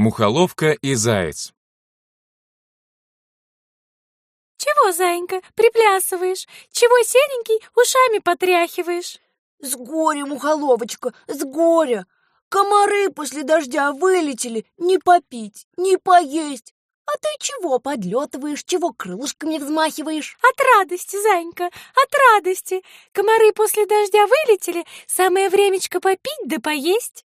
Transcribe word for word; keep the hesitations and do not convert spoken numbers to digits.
Мухоловка и заяц. Чего, зайенька, приплясываешь? Чего серенький ушами потряхиваешь? С горя, мухоловочка, с горя. Комары после дождя вылетели, не попить, не поесть. А ты чего подлетываешь, чего крылышками взмахиваешь? От радости, зайенька, от радости. Комары после дождя вылетели, самое времечко попить да поесть.